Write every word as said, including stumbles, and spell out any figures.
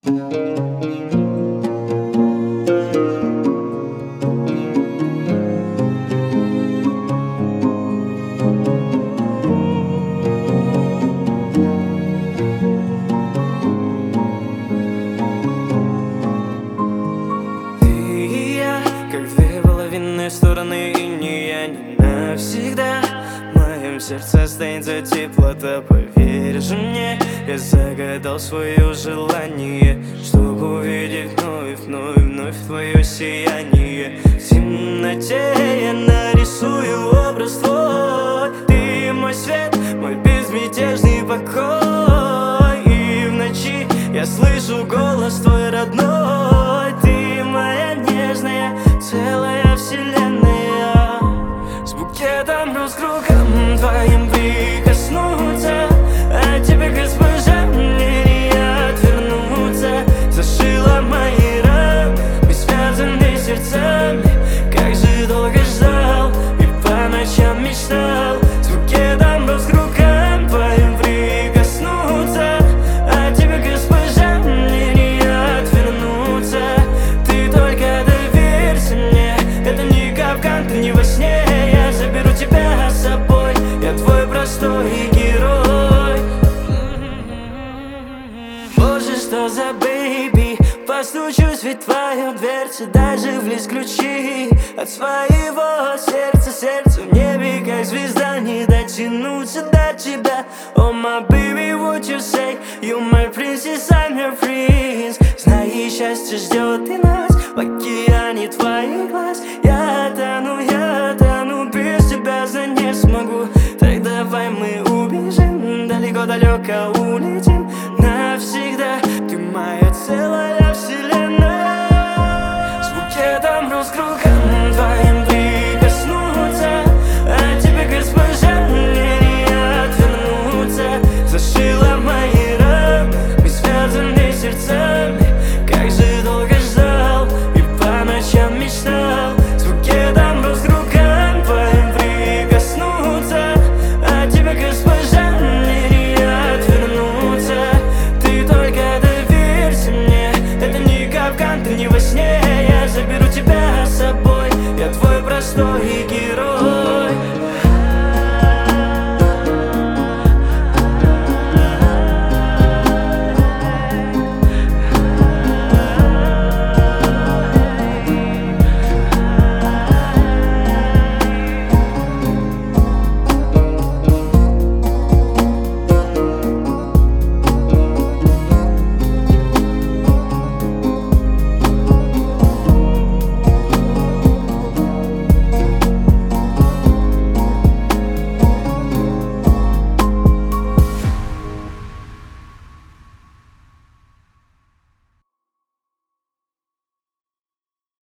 Как две половинные стороны инея, не навсегда. В моем сердце останется теплота, поверь же мне. Я загадал свое желание, чтобы увидеть вновь, вновь, вновь твое сияние. В темноте я нарисую образ твой. Ты мой свет, мой безмятежный покой. И в ночи я слышу голос твой родной. Ты моя нежная, целая вселенная. С букетом роз кругом твоим прикоснуться. От тебя, госпожа, мне не отвернуться. Зашила мои раны, мы связаны сердцами. Как же долго ждал и по ночам мечтал. С букетом роз кругом твоим прикоснуться. От тебя, госпожа, мне не отвернуться. Ты только доверься мне, это не капкан, ты не во сне. Я заберу тебя с собой, я твой простой герой. Боже, что за бэйби, постучусь ведь твою дверцу, даже близ ключи от своего сердца. Сердцу в небе, как звезда, не дотянуться до тебя. Oh my baby, what you say? You my princess, I'm your prince. Знай, счастье ждет